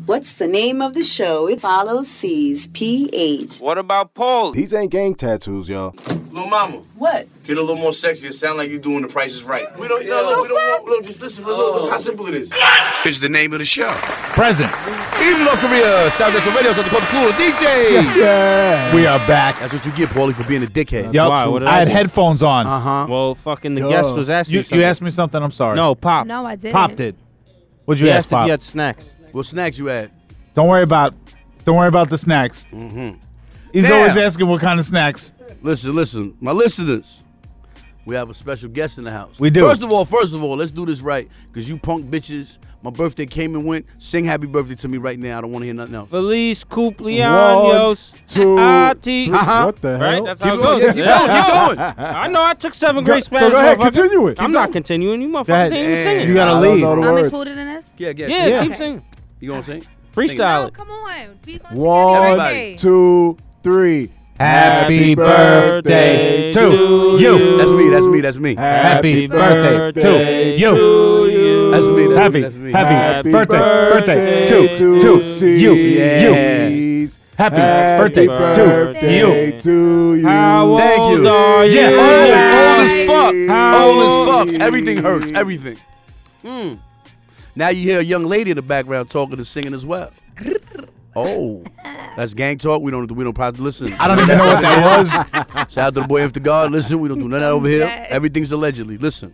What's the name of the show? It follows C's PH. What about Paul? These ain't gang tattoos, y'all. Little mama. What? Get a little more sexy. It sound like you doing The Price is Right. We don't, look, just listen. Look how simple it is. It's the name of the show. Present. Evening, North Korea. South Central Radio, South Dakota Cool, DJ. Yeah. We are back. That's what you get, Paulie, for being a dickhead. Yup. Why? What did I had do? headphones on. Uh-huh. Well, fucking the guest was asking You asked me something. I'm sorry. No, Pop. No, I didn't. Pop did. What'd you He ask, asked if Pop? you had snacks. What snacks you had? Don't worry about the snacks. Mm-hmm. He's Now- always asking what kind of snacks. Listen. My listeners, we have a special guest in the house. We do. First of all, let's do this right. Because you punk bitches, my birthday came and went. Sing happy birthday to me right now. I don't want to hear nothing else. Feliz cumpleaños. 2, Ati. 3. What the hell? Right? That's how Keep it going. goes. Keep going. I know. I took 7th grade Spanish. So go ahead, motherfucker. continue it. I'm not continuing. You motherfuckers ahead. ain't even singing. You gotta I don't lead. know the I'm words. included in this? Yeah, keep singing. You gonna sing? Freestyle No, it. come on. We gonna sing happy 1, birthday. 2, 3. Happy birthday to you. That's me. Happy birthday to you. That's me. Happy birthday to you. Yes. Happy birthday to you. How old Thank you. are you? Old as fuck. How Old old as fuck. Everything hurts. Everything. Now you hear a young lady in the background talking and singing as well. Oh, that's gang talk. We don't probably listen. I don't even know what that was. Shout out to the boy After God. Listen, we don't do none of that over here. dead. Everything's allegedly. Listen.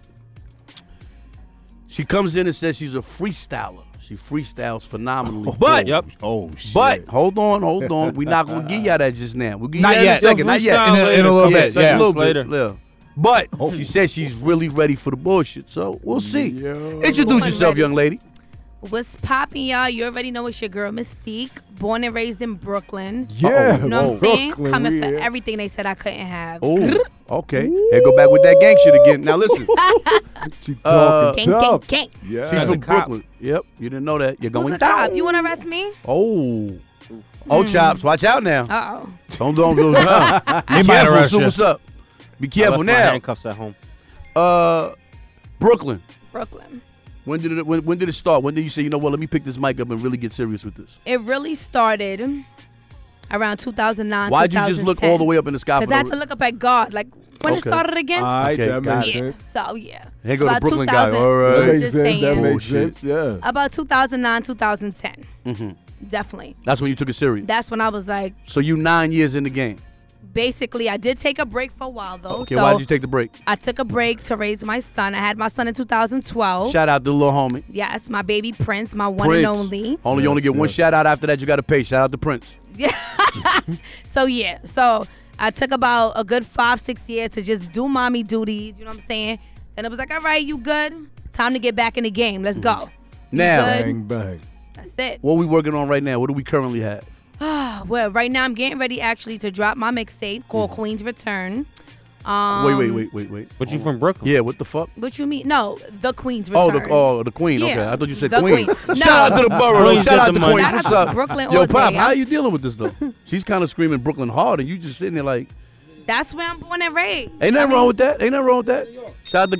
She comes in and says she's a freestyler. She freestyles phenomenally. But Yep. Oh shit. But hold on. We're not gonna give y'all that just now. We'll give Not y'all that yet. in a second. Not yet. In a little Yeah, bit. a Yeah. little bit later. later. But she said she's really ready for the bullshit. So we'll see. Introduce yourself, young lady. What's poppin', y'all? You already know it's your girl, Mystique. Born and raised in Brooklyn. Yeah. You know what I'm saying? Brooklyn, Coming we for here. everything they said I couldn't have. Oh, okay. Hey, go back with that gang shit again. Now listen, She talking Gang, gang, tough. gang. Yeah. she's As a from cop. Brooklyn. Yep, you didn't know that. You're Who's going the cop? down. You want to arrest me? Oh, chops. Watch out now. Uh-oh. Don't. He Be might careful. arrest See you. what's up. Be I careful left my now. handcuffs at home. Brooklyn. Brooklyn. When did it start? When did you say, you know what? Let me pick this mic up and really get serious with this. It really started around 2009, Why'd you just look all the way up in the sky? Because I had to look up at God. Like, when it Okay. started again? All right, Okay, that got makes it. Yeah. sense. So, yeah. Here go the About Brooklyn guy. 2000. All That right. makes Just sense. That saying. makes Bullshit. sense. Yeah. About 2009, 2010. Mm-hmm. Definitely. That's when you took it serious. That's when I was like, So you 9 years in the game. basically, I did take a break for a while, though. Okay, so why did you take the break? I took a break to raise my son. I had my son in 2012. Shout out to the little homie. Yes, my baby Prince, my one Prince. and only. You only get one yes. shout out after that. You got to pay. Shout out to Prince. So, yeah. So, I took about a good 5-6 years to just do mommy duties. You know what I'm saying? Then it was like, all right, you good? Time to get back in the game. Let's go. You Now, good? Bang, bang. That's it. what we working on right now? What do we currently have? Well, right now I'm getting ready actually to drop my mixtape called Queen's Return. Wait. But you from Brooklyn? Yeah, what the fuck? What you mean? No, the Queen's Return. The queen. Okay, Yeah, I thought you said the queen. queen. Shout out to the borough. Queen's Shout got out the to money. Queen. Shout What's out to up? Brooklyn Yo, all Pop, day. how are you dealing with this though? She's kind of screaming Brooklyn hard, and you just sitting there like, That's where I'm born and raised. ain't nothing wrong with that. Ain't nothing wrong with that. Shout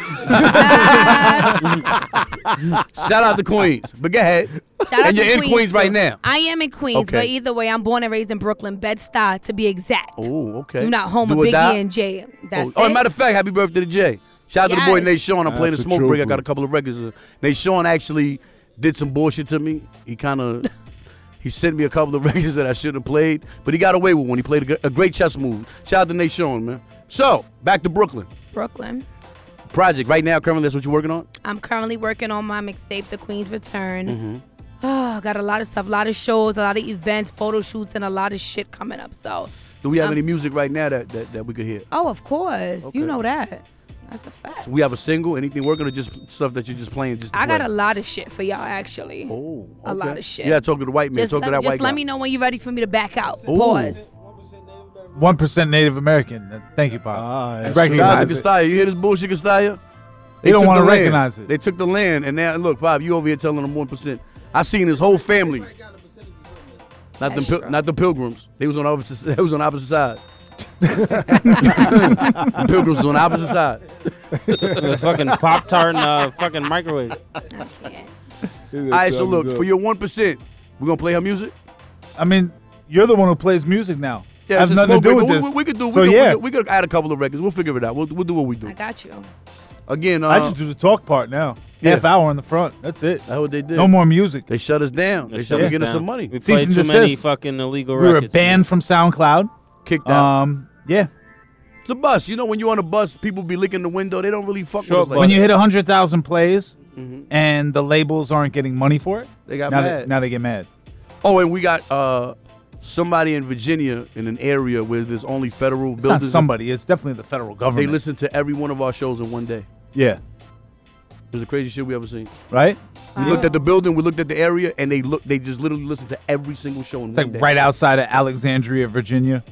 out to Queens. But go ahead. Shout out And to you're in Queens right too. now. I am in Queens, Okay. but either way, I'm born and raised in Brooklyn, Bed-Stuy to be exact. Oh, okay. You're not home Do with or die? Biggie and Jay. That's Oh, it. matter of fact, happy birthday to Jay. Shout out to the boy Yes. Nate Sean. I'm playing the That's smoke the break. I truth. got a couple of records. Nate Sean actually did some bullshit to me. He kind of he sent me a couple of records that I should have played, but he got away with one. He played a great chess move. Shout out to Nate Sean, man. So back to Brooklyn. Brooklyn. Project right now. Currently, that's what you're working on. I'm currently working on my mixtape, The Queen's Return. Mm-hmm. Oh, got a lot of stuff, a lot of shows, a lot of events, photo shoots, and a lot of shit coming up. So, Do we have any music right now that we could hear? oh, of course. Okay. You know that. That's a fact. We have a single, anything working, or just stuff that you're just playing? Just to I got play? a lot of shit for y'all, actually. Oh, A lot okay. of shit. Yeah, talk to the white man. Just Talk to that white guy. let me know when you're ready for me to back out. Ooh. Pause. 1% Native American. Thank you, Pop. Ah, Shout out Recognize to it. Castilla. You hear this bullshit, Castilla? They don't took wanna the land. recognize it. They took the land, and now look, Bob, you over here telling them 1%. I seen his whole family. Not That's the true. not the Pilgrims. They was on opposite. They was on opposite sides. The Pilgrims was on opposite side. The fucking Pop-Tart and fucking microwave. All right, so look, for your 1%, We're gonna play her music. I mean, you're the one who plays music now. Yeah, I have it's a nothing to smoke do break, with but this. We could do. So yeah, we could add a couple of records. We'll figure it out. We'll do what we do. I got you. Again, I just do the talk part now. Yeah. Half hour in the front. That's it. That's what they did. No more music. They shut us down. They said we're getting some money. We Cease played and too many desist. fucking illegal We were records. banned from SoundCloud. Kicked out. Yeah. It's a bus. You know, when you're on a bus, people be licking the window. They don't really fuck Sure, with us like When that. you hit 100,000 plays and the labels aren't getting money for it, They got now mad. now they get mad. Oh, and we got somebody in Virginia in an area where there's only federal It's not buildings. somebody. It's definitely the federal They government. listen to every one of our shows in one day. Yeah. It was the craziest shit we ever seen. Right? We looked at the building, we looked at the area, and they just literally listened to every single show in It's one like day. right outside of Alexandria, Virginia.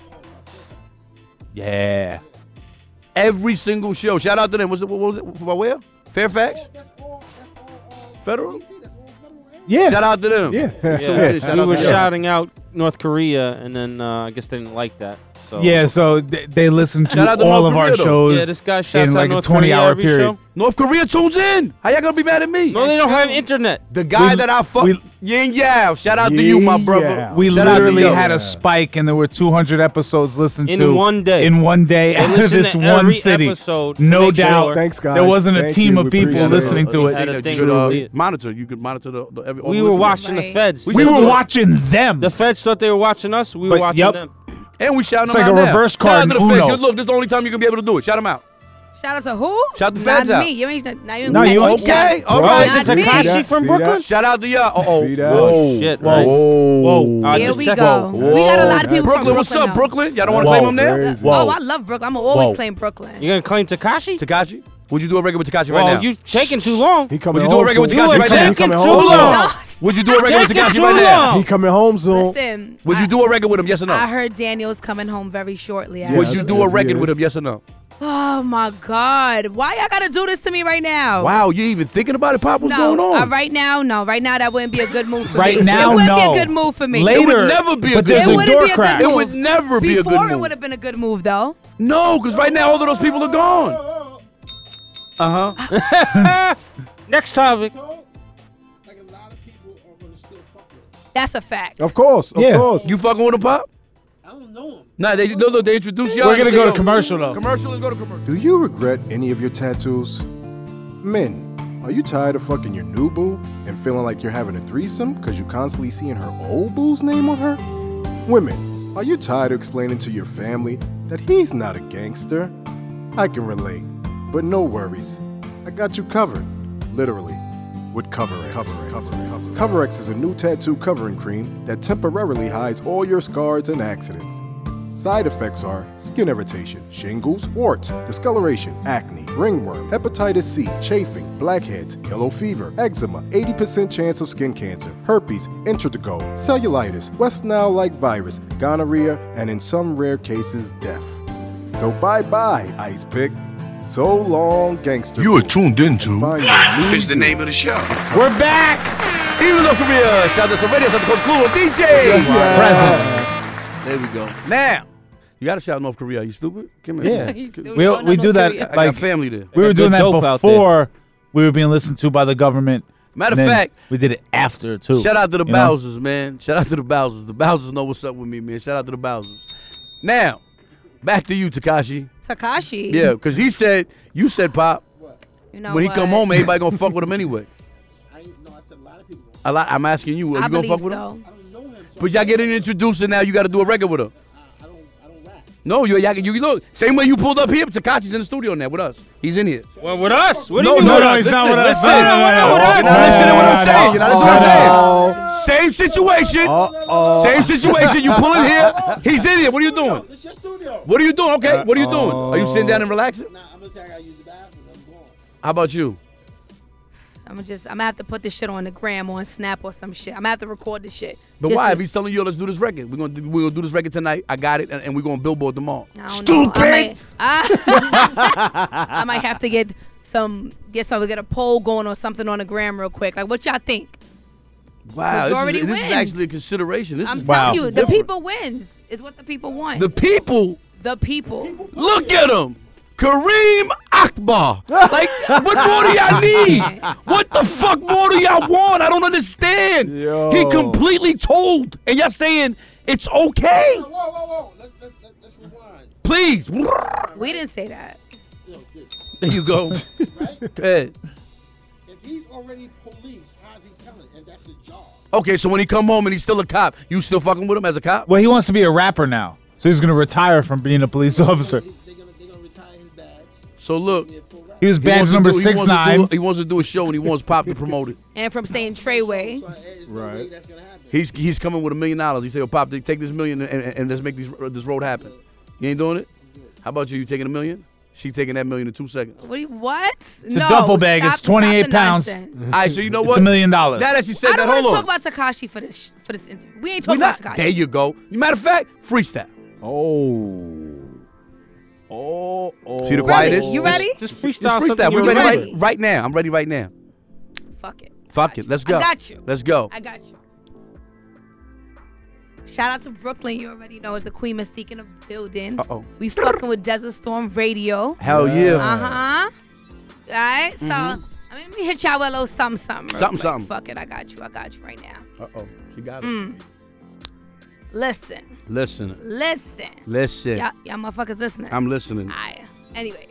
Yeah. Every single show. Shout out to them. What was it? From where? Fairfax? Federal? Yeah. Shout out to them. Yeah. Yeah. Shout We out were to them. shouting out North Korea, and then I guess they didn't like that. So. Yeah, so they listen to Shout out to all North of our Korea, though. shows Yeah, this guy shouts in out like North a 20-hour Korea every period. show. North Korea tunes in. How y'all gonna be mad at me? No, they don't have internet. The guy We- that I fuck, we- Yin Yao. Shout out to you, my brother. Yeah. We Shout out to literally you. had a spike, and there were 200 episodes listened In to one day. In one day, They out of listen this to one every city. episode to No make doubt. sure- Thanks, guys. There wasn't a Thank team you. of We people appreciate it. listening to We it. had a You thing could, to see it. monitor. You could monitor the every. all We the were listeners. watching the Right. feds. We still were do it. watching them. The feds thought they were watching us. We were But, watching yep. them. And we shouting It's them like out a now. reverse Shout out card to the in feds. Uno. Look, this is the only time you can be able to do it. Shout them out. Shout out to who? Shout the feds Not out. me. You ain't not even No, you catch me ain't- shout. Okay, all Bro, right. is Not it me. Takashi that? from See Brooklyn? that? Shout out to y'all. See that? Oh, shit, right? Whoa. I Here just we checked. go. Whoa. We got a lot of people Brooklyn, from what's up, though. Brooklyn? Y'all don't want to Whoa. claim them there? Crazy. Whoa. Oh, I love Brooklyn. I'm always Whoa. claim Brooklyn. You gonna claim Takashi? Takashi? Would you do a record with Takashi right Well, now? you taking too long. He coming Would you do a home record with soon. Tekashi He right coming- now? He coming Taking home too soon. long. Would you do a record with Taking Takashi too right now? long. He coming home soon. Listen, Would you do a record with him? Yes or no? I heard Daniel's coming home very shortly. Yeah. Would you Yes, do a yes, record yes. with him? Yes or no? Oh my God! Why y'all gotta do this to me right now? Wow, you even thinking about it, Pop? What's no, going on? right now, no. Right now, that wouldn't be a good move for Right me. now, it wouldn't no. be a good move for me. Later, It would never be a but good there's It a wouldn't door be a good crack. It move. would never be a Before good it move. would have been a good move, though. No, because right now all of those people are gone. Uh-huh. Next topic. That's a fact. Of course. Of Yeah. course. You fucking with him, Pop? I don't know him. Nah, they introduce y'all. We're gonna They go say, to commercial though. Commercial and go to commercial. Do you regret any of your tattoos? Men, are you tired of fucking your new boo and feeling like you're having a threesome because you constantly seeing her old boo's name on her? Women, are you tired of explaining to your family that he's not a gangster? I can relate, but no worries. I got you covered, literally, with CoverX. CoverX is a new tattoo covering cream that temporarily hides all your scars and accidents. Side effects are skin irritation, shingles, warts, discoloration, acne, ringworm, hepatitis C, chafing, blackheads, yellow fever, eczema, 80% chance of skin cancer, herpes, intradigo, cellulitis, West Nile-like virus, gonorrhea, and in some rare cases, death. So bye-bye, Ice Pick. So long, gangster. You are tuned into. Find your new It's the dude. name of the show. We're back. Even North Korea. Shout out to the radio, shout out to Coach Cool, DJ. Present. There we go. Now, you got to shout North Korea. You stupid? Come here. Yeah. He's still We showing we up do North that Korea. I like got family there. we were Good doing that dope out there. before we were being listened to by the government. Matter of and then fact, we did it after too. shout out to the you know? Bowsers, man. Shout out to the Bowsers. The Bowsers know what's up with me, man. Shout out to the Bowsers. Now, back to you, Takashi. Takashi. Yeah, because you said, Pop, You know when he what? come home, everybody gonna fuck with him anyway. A lot. I'm asking you, are I you gonna believe fuck with so. him? But y'all getting introduced and now you got to do a record with him. No, you look. Same way you pulled up here, Takashi's in the studio now with us. He's in here. Well, with us? What do No, you mean no, with no, us? he's not with us. Listen, No, no, no, with no. us. You're not listening to what I'm saying. You're not listening to what I'm Uh-oh. saying. Same situation. Uh-oh. Same situation. You pull in here. He's in here. What are you doing? It's your studio. What are you doing? Okay. What are you doing? Are you sitting down and relaxing? Nah, I'm gonna tell you I gotta use the bathroom. I'm going. How about you? I'm gonna have to put this shit on the gram or on Snap or some shit. I'm gonna have to record this shit. But Just why? to- If he's telling you, let's do this record. We're gonna do this record tonight. I got it, and we're gonna billboard tomorrow. I don't know. I might have to get a poll going or something on the gram real quick. Like, what y'all think? Wow, Majority this is wins. actually a consideration. This I'm is telling you, the different. people wins. Is what the people want. The people. The people. Look at him, Kareem Akbar. Like, what more do y'all need? What the fuck more do y'all want? I don't understand. Yo. He completely told, and y'all saying it's okay. Whoa. Let's rewind. Please. We didn't say that. There you go. Right? Go ahead. If he's already police, how's he telling? And that's his job. Okay, so when he come home and he's still a cop, you still fucking with him as a cop? Well, he wants to be a rapper now, so he's gonna retire from being a police officer. They're gonna retire his badge. So look, He was badge number 6'9". He wants to do a show and he wants Pop to promote it. And from saying Treyway. So there's no way that's gonna happen. He's coming with $1 million. He said, "Well, Pop, take this $1 million and let's make this road happen." You ain't doing it? How about you? You taking $1 million? She taking that $1 million in 2 seconds. What? It's a duffel bag. It's 28 pounds. All right, so you know It's what? $1 million. Now that she said I that, don't hold want on. to talk about Tekashi for this interview. We ain't We talking not- about Tekashi. There you go. Matter of fact, freestyle. Oh. See the Really? quietness? You ready? Just Just freestyle freestyle. something. We're you're ready ready. right now. I'm ready right now. Fuck it. Fuck it. Let's go. I got you. Let's go. I got you. Shout out to Brooklyn. You already know it's the Queen Mystique in the building. Uh-oh. We fucking with Desert Storm Radio. Hell yeah. Uh-huh. All right? So, let me hit y'all with a little something. real Something, quick. something. Fuck it. I got you right now. Uh-oh. She got it. Listen. Listen. Y'all motherfuckers listening. I'm listening. Alright. Anyways.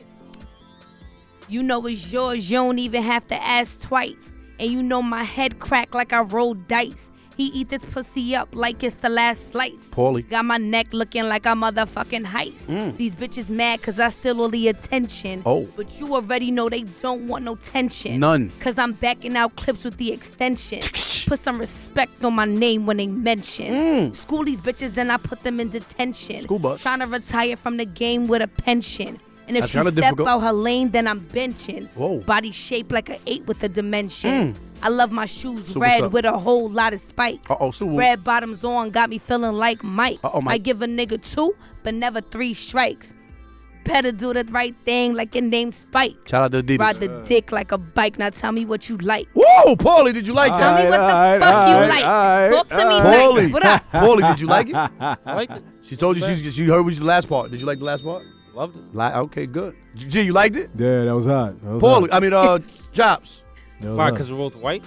You know it's yours. You don't even have to ask twice. And you know my head crack like I rolled dice. He eat this pussy up like it's the last slice. Paulie. Got my neck looking like a motherfucking heist. These bitches mad cause I steal all the attention. Oh. But you already know they don't want no tension. None. Cause I'm backing out clips with the extension. Put some respect on my name when they mention. School these bitches, then I put them in detention. School bus. Trying to retire from the game with a pension. And if That's she kinda step difficult. out her lane, then I'm benching. Whoa. Body shaped like an 8 with a dimension. I love my shoes So what's red up? with a whole lot of spikes. Uh-oh, so what? Red bottoms on got me feeling like Mike. Uh-oh, Mike. I give a nigga 2, but never 3 strikes. Better do the right thing like your name's Spike. Shout out to the Ride Adidas. the dick like a bike. Now tell me what you like. Whoa, Paulie, did you like Tell that? me what the fuck you like. Talk to me Paulie. nice. What up? Paulie, did you like it? I liked it. She told you she heard what you the last part. Did you like the last part? Loved it. Okay, good. G, you liked it? Yeah, that was hot. That was Paulie, hot. I mean, Chops. That was Why? hot. Because we're both white?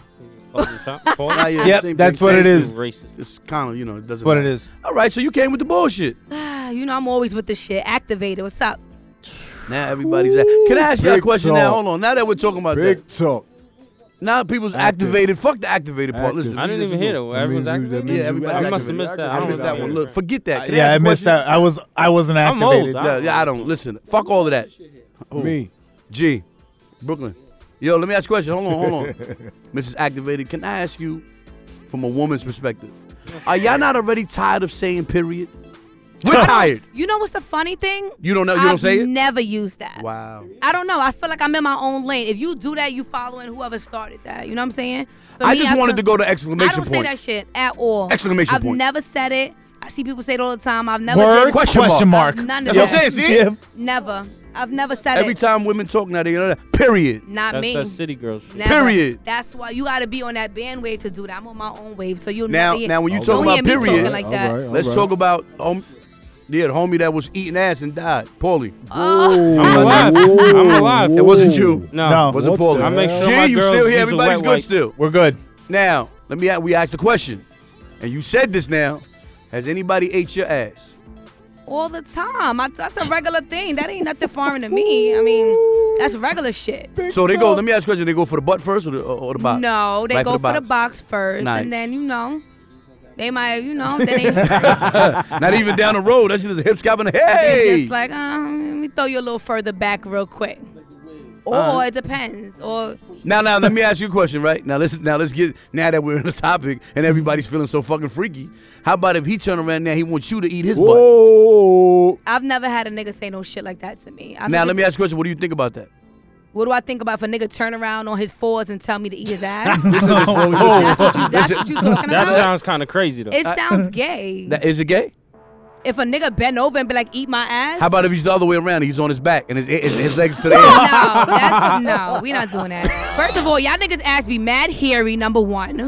Nah, yeah, Yep, same that's thing, what same it thing. is. Racist. It's kind of, it doesn't That's what it matter. is. All right, so you came with the bullshit. You know I'm always with the shit. Activated. What's up? Now everybody's at. Can I ask you a Big question now? talk. Hold on. Now that we're talking about Big that. talk. Now people's activated. Fuck the activated part. Listen, I didn't even hear it. Everyone's activated. Yeah, everybody I must have activated. missed that. I missed that one. Look, forget that. Can Yeah, ask I a missed question? that. I wasn't I'm old. activated. Yeah, I don't. Listen, fuck all of that. Oh. Me. G, Brooklyn. Yo, let me ask you a question. Hold on. Mrs. Activated, can I ask you from a woman's perspective? Are y'all not already tired of saying period? We're tired. You know what's the funny thing? You don't know? You don't say I've it? never used that. Wow. I don't know. I feel like I'm in my own lane. If you do that, you following whoever started that. You know what I'm saying? For I me, just wanted feel- to go to I exclamation don't say point. that shit at all. Exclamation I've point. never said it. I see people say it all the time. I've never Word? did. Question mark. None of That's what I'm that. saying, see? Yeah. Never. I've never said Every it. time women talk now, they that. Period. Not That's me. that city girl shit. Never. Period. That's why you got to be on that bandwave to do that. I'm on my own wave, so you'll Now, never hear, now when you Okay. talk don't about hear me period, talking like that. All right, all let's right. talk about the homie that was eating ass and died, Paulie. I'm alive. I'm alive. It wasn't you. No. No. Wasn't What Paulie. the I make sure G, my you girls still here? use a Everybody's wet good wipe. still. We're good. Now, we ask the question, and you said this now. Has anybody ate your ass? All the time. That's a regular thing. That ain't nothing foreign to me. I mean, that's regular shit. So they go. Let me ask you a question. They go for the butt first or the box? No, they Right go for the box first, Nice. and then they might, they Not even down the road. That shit is a hip scalp and a they hey. just like, let me throw you a little further back real quick. Or it depends. Or Now, let me ask you a question, right? Now, let's get, now that we're in the topic and everybody's feeling so fucking freaky, how about if he turn around now, he wants you to eat his butt? Whoa. I've never had a nigga say no shit like that to me. Now, let me ask you a question. What do you think about that? What do I think about if a nigga turn around on his fours and tell me to eat his ass? Listen, That's what you talking That about? sounds kind of crazy though. It sounds gay. Is it gay? if a nigga bend over and be like, eat my ass. How about if he's the other way around? He's on his back and his legs to the air. No, we not doing that. First of all, y'all niggas ass be mad hairy, number one. All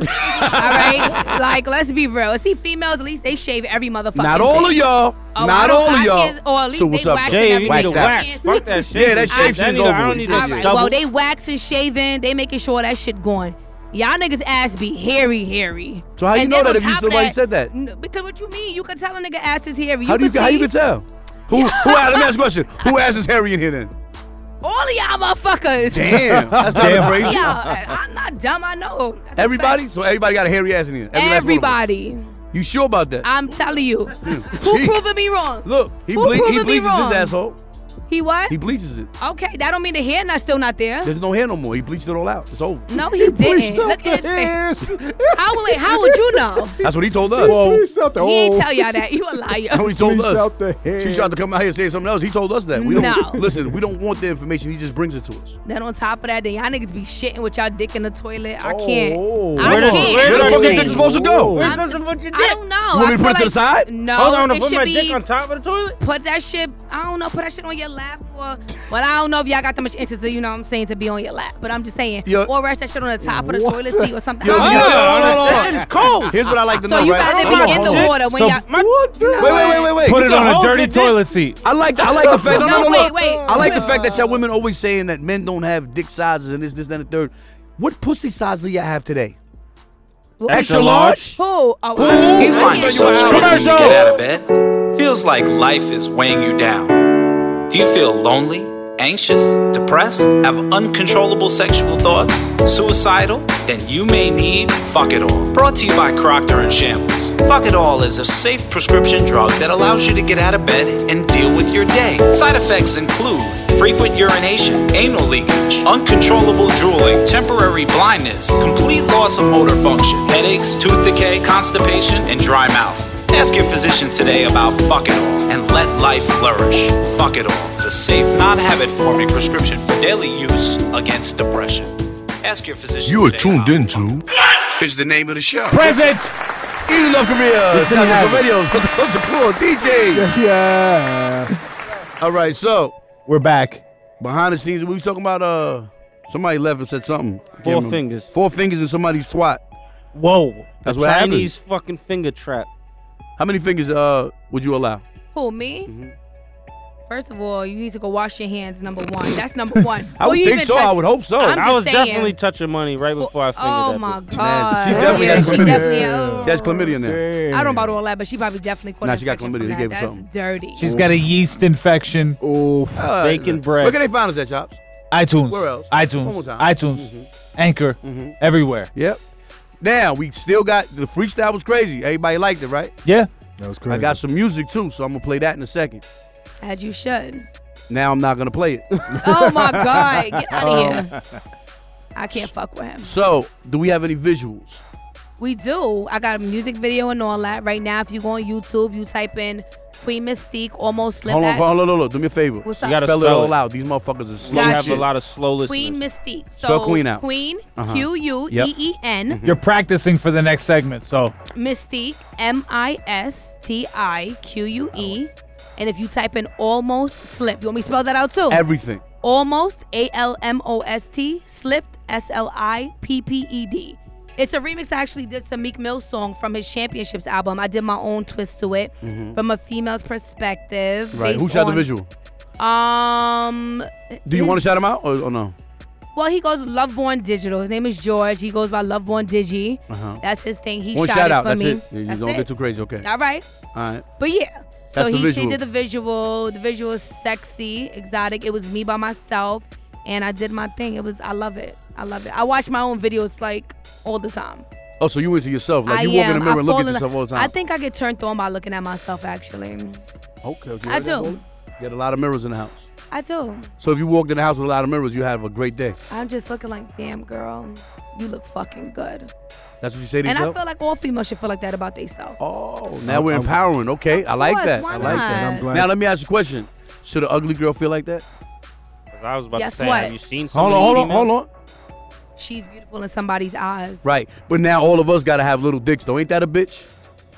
right? Like, let's be real. See, females, at least they shave every motherfucker. Not all of y'all. Oh, Not all of y'all. Or at least So what's they up, wax Shave, and you need to everything. wax. Fuck that shit. Yeah, that shave shit's over I don't with. need All that right, stubble. well, they waxing, shaving, they making sure that shit going. Y'all niggas ass be hairy. So how you And know then that on if you top of somebody said that? Because what you mean? You can tell a nigga ass is hairy. How you can tell? Let me ask a question. Who ass is hairy in here then? All of y'all motherfuckers. Damn, that's kind of crazy. Yeah, I'm not dumb. I know. That's a Everybody? fact. So everybody got a hairy ass in here? Every last one of them. Everybody. You sure about that? I'm telling you. Who proving me wrong? Look, he Who proving me bleaches wrong? his asshole. He what? He bleaches it. Okay, that don't mean the hair not still not there. There's no hair no more. He bleached it all out. It's over. No, he didn't. Look at his face. How would you know? That's what he told us. Bleached out the He ain't hole. tell y'all that. You a That's liar. what he told Bleached us. out the hair. She tried to come out here and say something else. He told us that. We don't No. listen. We don't want the information. He just brings it to us. Then on top of that, then y'all niggas be shitting with y'all dick in the toilet. I can't. Oh. I Where the- can't. where Where the the fuck dick your dick supposed to go? Where's I'm supposed to just- put your I dick? don't know. You want me to I put it to feel the side? No, Hold on, it put should my be. dick on top of the toilet? Put that shit. I don't know. Put that shit on your lap or. Well, I don't know if y'all got that much interest, you know what I'm saying, to be on your lap. But I'm just saying. Yo. Or rest that shit on the top of the What toilet the- seat or something. Yo, I don't yo, know. That shit is cold. Here's what I like to So know, you right? rather Hold on, be in hold the on. water when So- y'all. What the? Wait. Put it can on hold a dirty your dick. toilet seat. I like the fact. No. Wait. I like the fact that y'all women always saying that men don't have dick sizes and this, that, and the third. What pussy size do y'all have today? Extra large? Who? Oh, Do you find yourself struggling to Commercial. get out of bed? Feels like life is weighing you down. Do you feel lonely, anxious, depressed, have uncontrollable sexual thoughts, suicidal? Then you may need Fuck It All. Brought to you by Procter & Shambles. Fuck It All is a safe prescription drug that allows you to get out of bed and deal with your day. Side effects include frequent urination, anal leakage, uncontrollable drooling, temporary blindness, complete loss of motor function, headaches, tooth decay, constipation, and dry mouth. Ask your physician today about Fuck It All and let life flourish. Fuck It All is a safe, non-habit-forming prescription for daily use against depression. Ask your physician You are today tuned about into. It's the name of the show. Present. Eating Love Korea. Sound like radios. Coach Cool DJ. Yeah. All right, so We're back. behind the scenes, we was talking about somebody left and said something. I can't 4 remember. fingers. 4 fingers in somebody's twat. Whoa. That's The what happens. Chinese fucking finger trap. How many fingers would you allow? Who, me? Mm-hmm. First of all, you need to go wash your hands, number one. That's number one. I would Before you think even so. touch- I would hope so. I'm I just was saying. definitely touching money right before I fingered Oh that my bitch. God. She definitely yeah, got she chlamydia. definitely. Oh. She has chlamydia now. Damn. I don't know about all that, but she probably definitely caught Nah, an she got infection chlamydia. from They that. gave her That's something. dirty. She's got a yeast infection. Oof. Bacon bread. Where can they find us at, Chops? iTunes. Where else? One more iTunes. time. iTunes. Anchor. Everywhere. Yep. Now, we still got, the freestyle was crazy. Everybody liked it, right? Yeah. That was crazy. I got some music, too, so I'm going to play that in a second. As you should. Now I'm not going to play it. Oh my God. Get out of here. I can't fuck with him. So, do we have any visuals? We do. I got a music video and all that. Right now, if you go on YouTube, you type in Queen Mystique, almost slip Hold on, at hold on. Do me a favor. What's You up? gotta Spell it spell all it. out. These motherfuckers are slow We Got as have a shit. lot of slow listeners. Queen Mystique. So Spell Queen out. Queen, Uh-huh. Queen, You're practicing for the next segment, so Mystique, Mistique. And if you type in almost slip, you want me to spell that out too? Everything. Almost, ALMOST, slipped, SLIPPED. It's a remix I actually did some Meek Mill song from his Championships album. I did my own twist to it from a female's perspective. Right. Who based shot the on- visual? Do you his- want to shout him out or no? Well, he goes Loveborn Digital. His name is George. He goes by Loveborn Digi. Uh-huh. That's his thing. He One shot shout it out. for That's me. it. You That's don't it. get too crazy. Okay. All right. All right. But yeah. That's So the she visual. did the visual. The visual is sexy, exotic. It was me by myself, and I did my thing. I love it. I watch my own videos like all the time. Oh, so you into yourself? Like I you walk in am. the mirror I and look fall at in- yourself all the time? I think I get turned on by looking at myself. Actually, Okay. I do. You got a lot of mirrors in the house. I do. So if you walked in the house with a lot of mirrors, you have a great day. I'm just looking like, damn girl, you look fucking good. That's what you say to And I yourself? feel like all females should feel like that about themselves. Oh, now we're empowering. Okay, I like course, that. why I like that. not? I'm glad. Now let me ask you a question. Should an ugly girl feel like that? 'Cause I was about Guess to say, what? have you seen some Hold of these on. She's beautiful in somebody's eyes. Right, but now all of us gotta have little dicks though. Ain't that a bitch?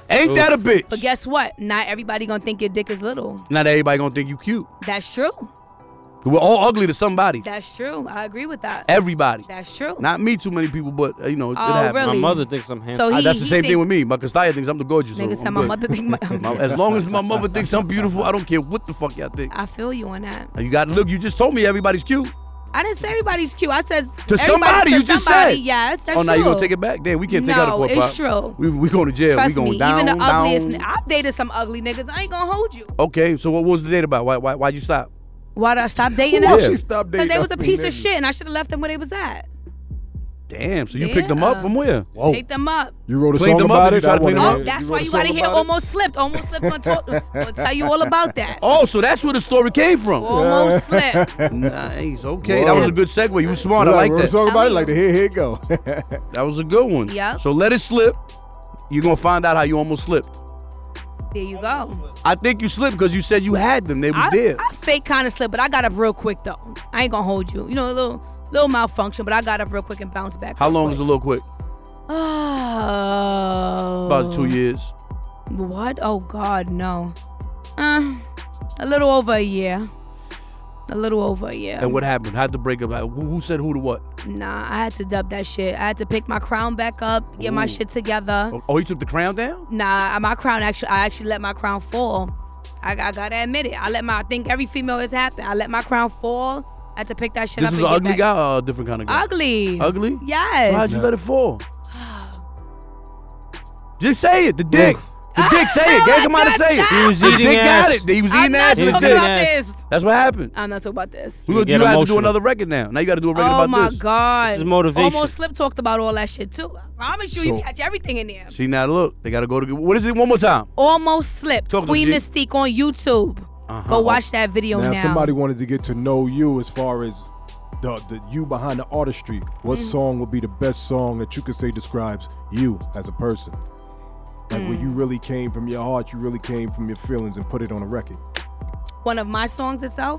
Ain't that a bitch? But guess what? Not everybody gonna think your dick is little. Not everybody gonna think you cute. That's true. We're all ugly to somebody. That's true. I agree with that. Everybody. That's true. Not me, too many people, but it Oh, happens. really? My mother thinks I'm handsome. So That's the same thing with me. My Castilla thinks I'm the gorgeous. Niggas so said I'm my good. mother think As long as my mother thinks I'm beautiful, I don't care what the fuck y'all think. I feel you on that. You got to look. You just told me everybody's cute. I didn't say everybody's cute. I said To somebody, you just said. Yes, that's Oh, now true. you gonna take it back? Damn, we can't take out the No, court, it's Pop. true. We going to jail. Trust we going me, down, even the ugliest. down. I've dated some ugly niggas. I ain't gonna hold you. Okay, so what was the date about? Why'd you stop? Why'd I stop dating Why them? she stopped Because dating they was a ugly piece of niggas? shit, and I should have left them where they was at. Damn, so you picked them up from where? Whoa. Pick them up. You wrote a Cleaned song them up, about did you it? try I to clean wanna them Oh, hear- that's you why wrote a you gotta song hear about it? Almost Slipped. Almost Slipped gonna talk. I'll tell you all about that. Oh, so that's where the story came from. Almost Slipped. Nice. Okay, Whoa. that was a good segue. You was smart. I Yeah, like wrote a that. song about it, Tell like the here it go. That was a good one. Yep. So let it slip. You're gonna find out how you almost slipped. There you go. I think you slipped because you said you had them. They was there. I fake kind of slipped, but I got up real quick though. I ain't gonna hold you. You know, a little malfunction, but I got up real quick and bounced back. How long is a little quick? Oh. About 2 years. What? Oh God, no. A little over a year. A little over a year. And what happened? How'd the breakup? Who said who to what? Nah, I had to dub that shit. I had to pick my crown back up, get my shit together. Oh, he took the crown down? Nah, my crown I actually let my crown fall. I gotta admit it. I think every female has happened. I let my crown fall. I had to pick that shit This up. was and an get ugly back. guy or a different kind of guy? Ugly. Ugly? Yes. So how'd you let it fall? Just say it. The dick. The dick, say it. Get him out to say it. He was The eating dick got ass. it. He was I'm eating not ass. and talking the dick. about this. That's what happened. I'm not talking about this. You get have to do emotional. another record now. Now you got to do a record Oh about my this. God. This is motivation. Almost Slip talked about all that shit too. I promise you, you catch everything in there. See, now look. They got to go to... What is it? One more time. Almost Slip. Talk to Queen G. Mystique on YouTube. Go watch that video now. Now, somebody wanted to get to know you as far as the you behind the artistry. What song would be the best song that you could say describes you as a person? Like where you really came from your heart, you really came from your feelings and put it on a record. One of my songs itself.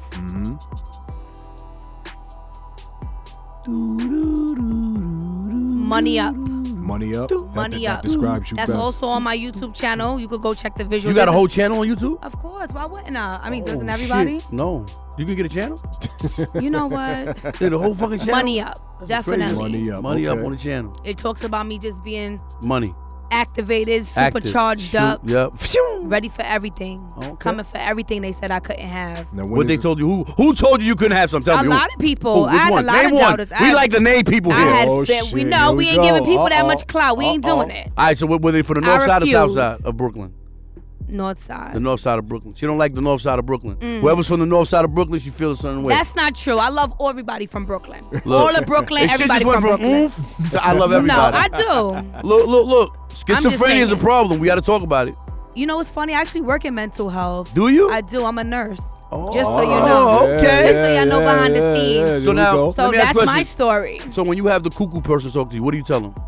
Money Up. Money Up. Money that Up. describes you That's best. also on my YouTube channel. You could go check the visual. You got a There's whole channel on YouTube? Of course. Why wouldn't I? I mean, doesn't Oh, everybody? shit. No. You can get a channel? You know what? Yeah, the whole fucking channel? Money Up. Definitely. Money Up. Money okay. up on the channel. It talks about me just being Money. activated, Active. supercharged Shoot. up, Yep. ready for everything. Okay. Coming for everything they said I couldn't have. Now, when What is they this- told you? Who told you you couldn't have some? Tell A me. lot Who? of people. Who? I Which had one? a lot Name of one. doubters. We like to name people I here. had Oh, we shit, know here we we ain't giving go. people that Uh-oh. much clout. We ain't doing it. All right, so were they for the I north side or south refuse. side of Brooklyn? North side. The north side of Brooklyn. She don't like the north side of Brooklyn. Whoever's from the north side of Brooklyn, she feels a certain way. That's not true. I love everybody from Brooklyn. Look. All of Brooklyn, This shit everybody just from went Brooklyn. oomph to I love No, everybody. I do. Look. just Schizophrenia is a saying. problem. We got to talk about it. You know what's funny? I actually work in mental health. Do you? I do. I'm a nurse. Oh, Just so you know. okay. Just so y'all know behind the scenes. So now- go. So Let me ask that's a my question. story. So when you have the cuckoo person talk to you, what do you tell them?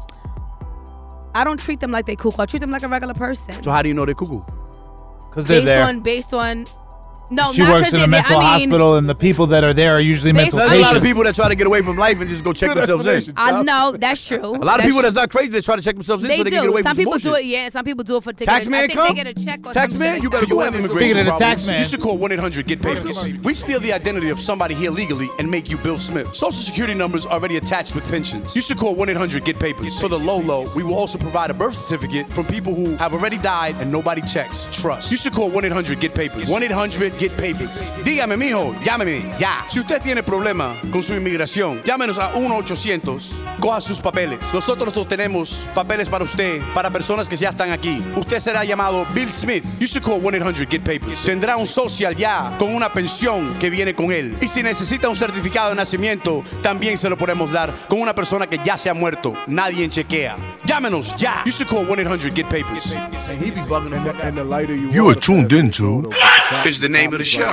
I don't treat them like they cuckoo. I treat them like a regular person. So how do you know they're cuckoo? Because they're there. Based on. No, She not works 'cause in a they're there. mental I mean, hospital, and the people that are there are usually Based mental on- There's a lot of patients. people that try to get away from life and just go check Good themselves in. explanation. I know that's true. A lot of people that's not crazy, they try to check themselves in They so they can get do. away Some from people some do it, bullshit. yeah, and some people do it for Tax I man think come? they get a check or Tax some man, shit you like better that. You go have in. immigration Speaking of the problems, tax man. you should call 1-800 get papers. We steal the identity of somebody here legally and make you Bill Smith. Social security numbers already attached with pensions. You should call 1-800 get papers. For the low, we will also provide a birth certificate from people who have already died and nobody checks. Trust. You should call 1-800 get papers. 1-800 get papers. Dígame, mijo, llámeme ya. Si usted tiene problema con su inmigración, llámenos a 1-800, coja sus papeles. Nosotros obtenemos papeles para usted, para personas que ya están aquí. Usted será llamado Bill Smith. You should call 1-800 get papers. Tendrá un social ya con una pensión que viene con él. Y si necesita un certificado de nacimiento, también se lo podemos dar con una persona que ya se ha muerto. Nadie chequea. Llámenos ya. You should call 1-800 get papers. And he be bugging the fuck out. And the lighter You are are tuned into is the name of the show.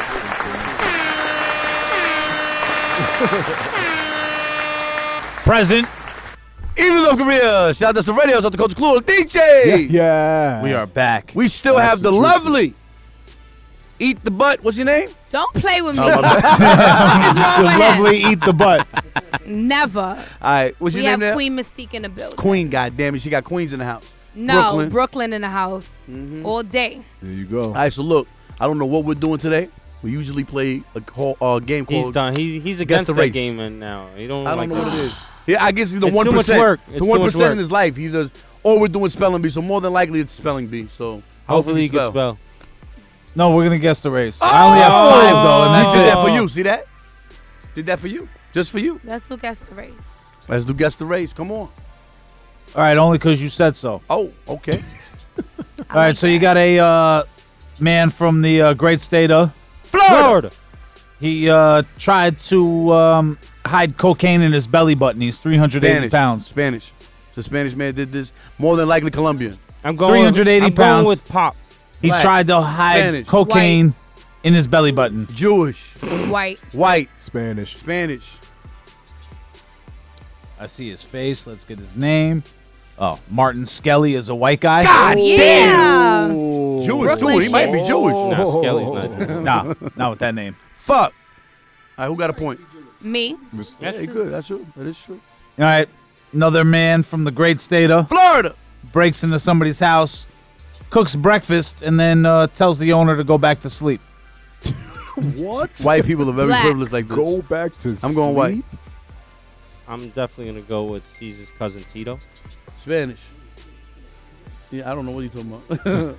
Present. Easy Love Korea. Shout out to radio. Shout out to Coach Clue. DJ. Yeah. We are back. We still have the Absolutely. lovely Eat the Butt. What's your name? Don't play with me. Oh, my What is wrong The with lovely Eat the Butt. him? Never. All right. What's We your have name now? Queen Mystique in the building. Queen. God damn it. She got queens in the house. No, Brooklyn. in the house all day. There you go. All right, so look, I don't know what we're doing today. We usually play a game He's called. done. He's Guess against the that Race. game and now. He don't. I don't like know what that. it is. Yeah, I guess he's the It's 1%. too much work. It's The too much 1% work. in his life. He does. Or we're doing spelling bee, so more than likely it's spelling bee. So Hopefully he can spell. No, we're gonna guess the race. I only have 5 though, and He that's did it. that for you. See that? Did that for you. Just for you. That's who gets the race. Let's do guess the race. Come on. All right, only because you said so. Oh, okay. All right, so you got a man from the great state of Florida. He tried to hide cocaine in his belly button. He's 380 pounds. Spanish. The Spanish man did this. More than likely Colombian. I'm going. 380 I'm pounds. going with Pop. He Black. tried to hide Spanish. cocaine in his belly button. Jewish. White. White. Spanish. Spanish. I see his face. Let's get his name. Oh, Martin Skelly is a white guy. God Yeah. Jewish. Brooklyn Dude, he might be shit. Jewish. Nah, Skelly's not. Jewish. Nah, not with that name. Fuck. All right, who got a point? Me. That's Hey, true. good. That's true. That is true. All right, another man from the great state of Florida. breaks into somebody's house, cooks breakfast, and then tells the owner to go back to sleep. What? White people are very Black. privileged like this. Go back to I'm going white. sleep? I'm definitely gonna go with Caesar's cousin Tito. Spanish. Yeah, I don't know what you're talking about.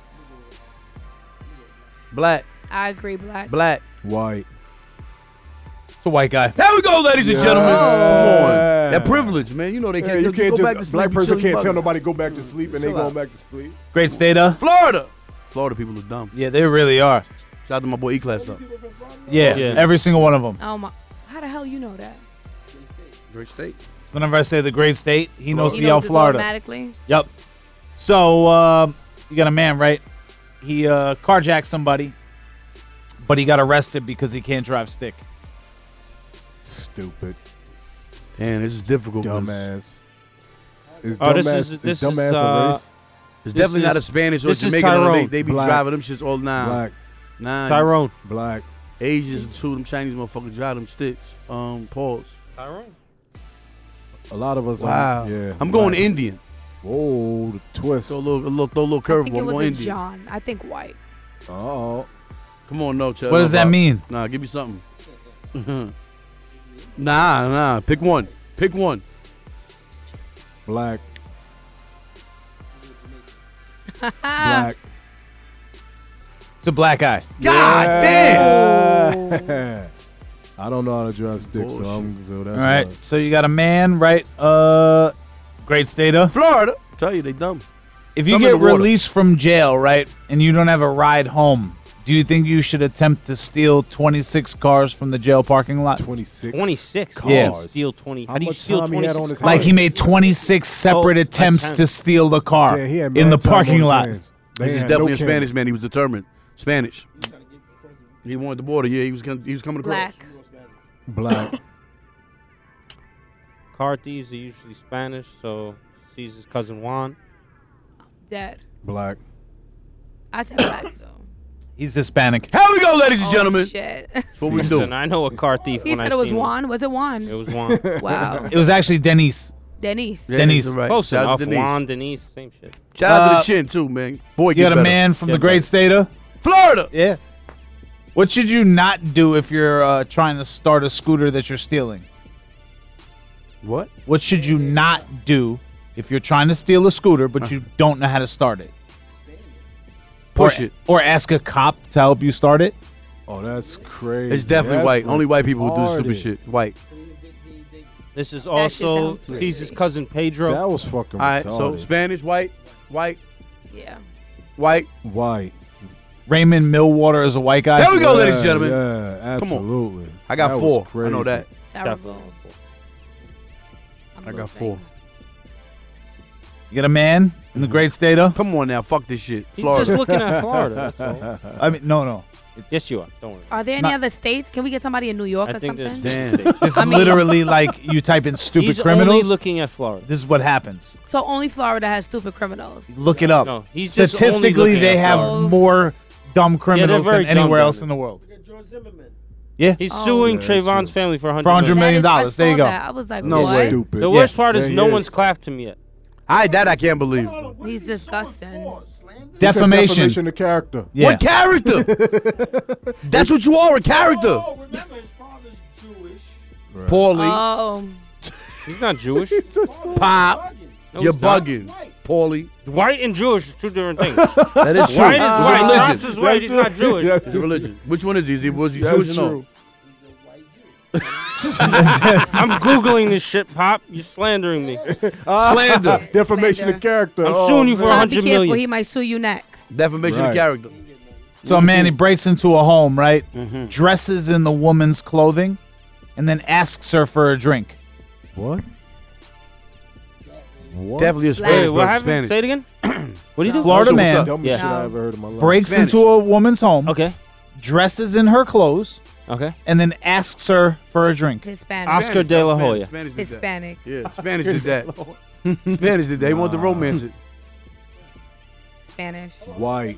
Black. I agree, black. Black. White. It's a white guy. There we go, ladies and gentlemen. Come Yeah. on. That privilege, man. You know they Yeah, can't, you can't go back to just sleep. black you person silly can't tell fucker. nobody go back to sleep and they Chill going out. back to sleep. Great state of? Florida. Florida people are dumb. Yeah, they really are. Shout out to my boy E-Class though. Yeah, Yeah. every single one of them. Oh my. How the hell you know that? Great state. Whenever I say the great state, he knows He the knows L this Florida. automatically. Yep. So you got a man, right? He carjacked somebody, but he got arrested because he can't drive stick. Stupid. Man, this is difficult. Dumbass. Is Oh, this dumbass, is- this is, dumbass a race? It's This definitely is- not a Spanish or this is Jamaican. Tyrone. They be Black. driving them shits all night. Black. Nah, Tyrone. Black. Asians too. Them Chinese motherfuckers drive them sticks. Pause. Tyrone. A lot of us. Wow. Yeah. I'm going black. Indian. Whoa, the twist. Throw a little I think curveball. it I'm was going a Indian. John. I think white. Oh. Come on, no, Chad. What does that mean? Nah, give me something. Nah. Pick one. Pick one. Black. Black. It's a black guy. God damn. Yeah. I don't know how to drive sticks, so that's All right. why. So you got a man, right? Great state of. Florida. Tell you they dumb. If you Some in get the water. released from jail, right, and you don't have a ride home, do you think you should attempt to steal 26 cars from the jail parking lot? 26. 26. Yeah. Steal 20. How How do you much steal time he had 26? on his Like hands? he made 26 separate Oh, attempts attempts. to steal the car Yeah, he had in the mad time on parking his lot. hands. They This is had definitely no a Spanish camera. man. He was determined. Spanish. He wanted the border. Yeah, he was coming across. Black. Black. Car thieves are usually Spanish, so Caesar's cousin Juan. Dead. Black. I said black, so. He's Hispanic. Here we go, ladies and Oh, gentlemen. shit. That's what we do. Listen, I know a car thief He when I said it was seen him. Juan. Was it Juan? It was Juan. Wow. It was actually Denise. Denise. Yeah, Denise. you're right. Close Shout out enough. to Denise. Juan, Denise, same shit. Shout out to Uh, the chin too, man. Boy, You get got a better. man from Get the great better. state of. Florida. Yeah. What should you not do if you're trying to start a scooter that you're stealing? What? What should you not do if you're trying to steal a scooter but you don't know how to start it? Push or, it. Or ask a cop to help you start it? Oh, that's crazy. It's definitely That's white. Only white people who do retarded. stupid shit. White. This is That shit also sounds crazy. Caesar's cousin Pedro. That was fucking All right. retarded. So Spanish, white, Yeah. white. White. Raymond Millwater is a white guy. There we go, ladies and gentlemen. Yeah, Come on. absolutely. I got That four. was crazy. I know that. Terrible. I'm I got losing. four. You got a man in the great state of? Come on now. Fuck this shit. He's Florida. just looking at Florida. That's all. I mean, no. It's, Yes, you are. Don't worry. Are there any Not- other states? Can we get somebody in New York I or think there's something? Damn. this is I mean- literally like you type in stupid He's criminals. only looking at Florida. This is what happens. So only Florida has stupid criminals. Look it up. No, he's just only Statistically, looking they at have Florida. more dumb criminals very than anywhere dumb else down in the world. George Zimmerman. Yeah. He's Oh. suing Yeah, Trayvon's true. family for $100 For $100 million. million. That is- I There you saw go. that. I was like, No what? way. Stupid. The worst Yeah. part is Yeah, no he one's clapped him yet. That I can't believe. He's disgusting. Defamation. Defamation of character. Yeah. What character? That's what you are, a character. Oh, remember his father's Jewish. Paulie, Oh. He's not Jewish. Pop, No, you're he's not. bugging. Paulie, White and Jewish is two different things. that is true. White is white. The Josh religion. is white. He's not Jewish. The religion. Which one is he? Was he That's Jewish or no? true. I'm Googling this shit, Pop. You're slandering me. Slander. Defamation of character. I'm suing you for man. Pop, be 100 careful. million. He might sue you next. Defamation of Right. character. So a man, he breaks into a home, right? Mm-hmm. Dresses in the woman's clothing, and then asks her for a drink. What? What? Definitely a Wait, Spanish. Wait, what bro, happened? Spanish. Say it again. What do you do? Florida So what's man up? Dumbest Yeah. shit I ever heard in my life. breaks Spanish. into a woman's home, Okay. dresses in her clothes, Okay. and then asks her for a drink. Hispanic. Oscar de la Hoya. Spanish did that. Hispanic. Yeah, Spanish did that. Spanish did that. He wanted to romance it. Spanish. White.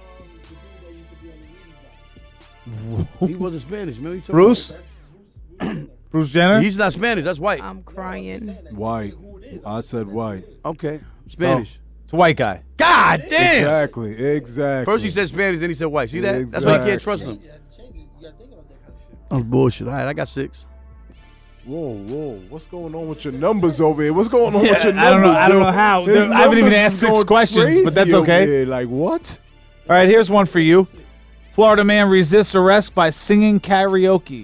He wasn't Spanish, man. What you talking Bruce? Bruce Jenner? about? He's not Spanish. That's white. I'm crying. White. I said white. Okay. Spanish. It's a white guy. God damn. Exactly. First he said Spanish, then he said white. See that? That's why you can't Exactly. trust him. That's bullshit. All right, I got 6. Whoa. What's going on with your numbers over here? What's going on with your numbers? I don't know yo? how. His I haven't even numbers asked is 6 going questions, but that's crazy over okay. here. Like, what? All right, here's one for you. Florida man resists arrest by singing karaoke.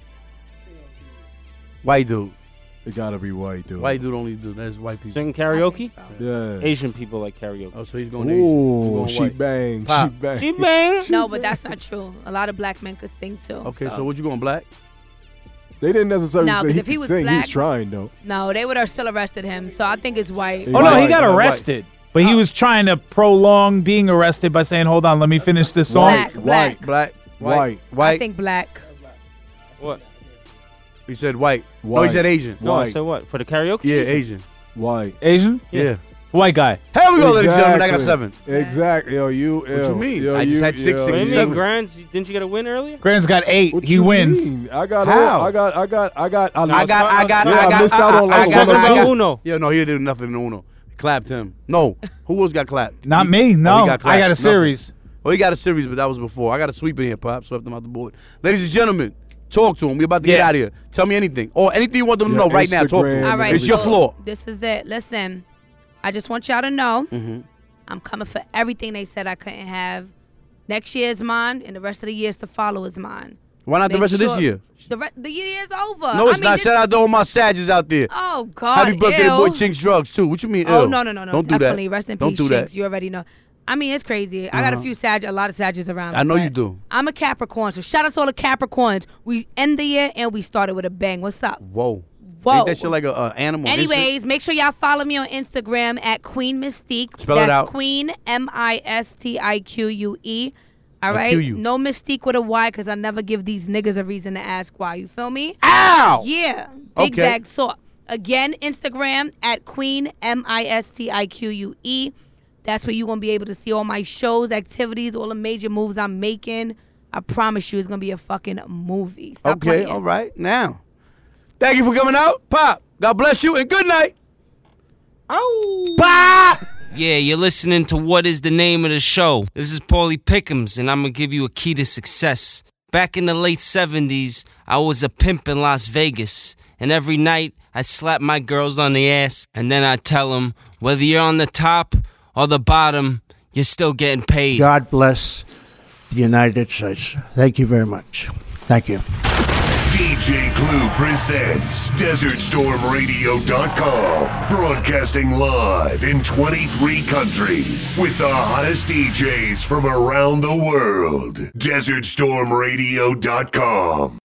White dude. It gotta be white, dude. White dude only do. That's white people. Singing karaoke? Yeah. Asian people like karaoke. Oh, so he's going Asian. Ooh, He's she going white. bang. Pop. She bang. She bangs. No, but that's not true. A lot of black men could sing too. Okay, so what you going black? They didn't necessarily No, say 'cause he if he could was sing. He black- was trying, though. No, they would have still arrested him. So I think it's white. Yeah. Oh, no, he White, got white. arrested. But he was trying to prolong being arrested by saying, hold on, let me finish this song. Black. Black. White. I White. think black. What? He said white. No, he White. said Asian. No, I White. said what? For the karaoke? Yeah, Asian. White. Asian? Yeah. White guy. Here we go, ladies and gentlemen. I got 7. Exactly. Yo, you. What you mean? I just had 6, What do you 6, mean, 7. Grands? Didn't you get a win earlier? Grant's got 8. What He you wins. mean? I got. How? I got. I missed out on like I one or got two. Uno. Yeah, no, he didn't do nothing in Uno. Clapped him. No. Who else got clapped? Not He- me. Oh, No. he got clapped. I got a Nothing. series. Oh, he got a series, but that was before. I got a sweep in here, Pop. Swept him out the bullet. Ladies and gentlemen, talk to him. We're about to get Yeah. out of here. Tell me anything. Or anything you want them to Your know right now. Talk to Instagram him. All right. It's your so floor. This is it. Listen, I just want y'all to know Mm-hmm. I'm coming for everything they said I couldn't have. Next year is mine, and the rest of the years to follow is mine. Why not the Make rest of this sure- year? The year is over. No, it's I mean, not. this- Shout out to all my Sages out there. Oh, God. Happy birthday, ew. to boy Chinks Drugs, too. What you mean, Oh, ill? no. Don't do Definitely. that. Rest in Don't peace, do that. Chinks. You already know. I mean, it's crazy. I got a lot of Sages around. I know but you do. I'm a Capricorn, so shout out to all the Capricorns. We end the year and we started with a bang. What's up? Whoa. Whoa. Ain't that shit like a animal? Anyways, make sure y'all follow me on Instagram at Queen Mystique. Spell it That's out. Queen MISTIQUE. All I right. cue you. No Mystique with a Y, because I never give these niggas a reason to ask why. You feel me? Ow! Yeah. Big Okay. bag talk. Again, Instagram at Queen MISTIQUE. That's where you're going to be able to see all my shows, activities, all the major moves I'm making. I promise you it's going to be a fucking movie. Stop Okay, playing. all right. Now, thank you for coming out. Pop, God bless you, and good night. Oh. Pop! Yeah, you're listening to What Is the Name of the Show. This is Paulie Pickums, and I'm going to give you a key to success. Back in the late 70s, I was a pimp in Las Vegas, and every night I'd slap my girls on the ass, and then I'd tell them, whether you're on the top or the bottom, you're still getting paid. God bless the United States. Thank you very much. Thank you. DJ Clue presents DesertStormRadio.com, broadcasting live in 23 countries with the hottest DJs from around the world. DesertStormRadio.com.